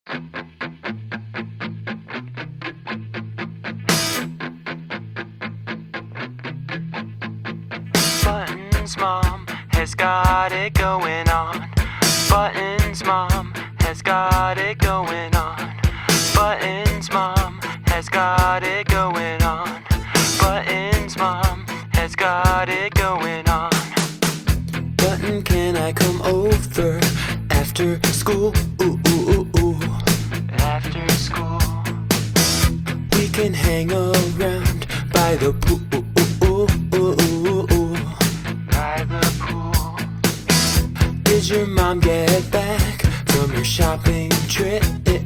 Buttons mom has got it going on. Buttons mom has got it going on. Buttons mom has got it going on. Buttons mom has got it going on. Button, can I come over after school? Ooh, ooh, ooh, ooh. After school we can hang around by the pool. By the pool. Did your mom get back from her shopping trip?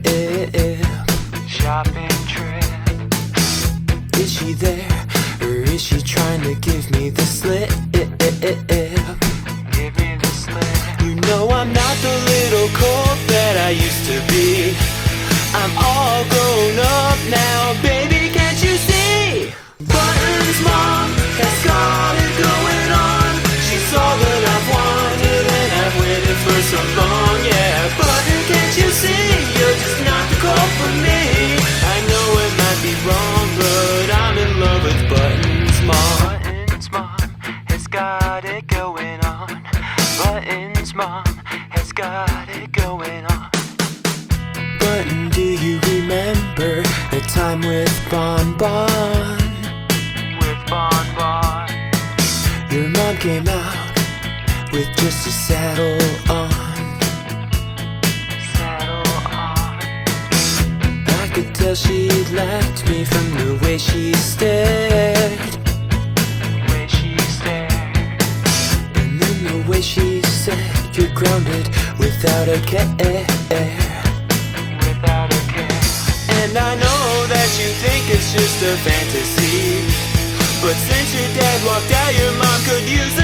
Shopping trip. Is she there, or is she trying to give me the slip? Give me the slip. You know I'm not the little colt that I used to be. I'm all grown up now, baby, can't you see? Buttons mom has got it going on. She's all that I've wanted and I've waited for so long, yeah. Button, can't you see? You're just not the call for me. I know it might be wrong, but I'm in love with Buttons mom. Buttons mom has got it going on. Buttons mom has got it going on. Button, do you remember the time with Bon Bon? With Bon Bon. Your mom came out with just a saddle on. Saddle on. I could tell she liked me from the way she stared. The way she stared. And then the way she said, you're grounded without a care. And I know that you think it's just a fantasy, but since your dad walked out, your mom could use it.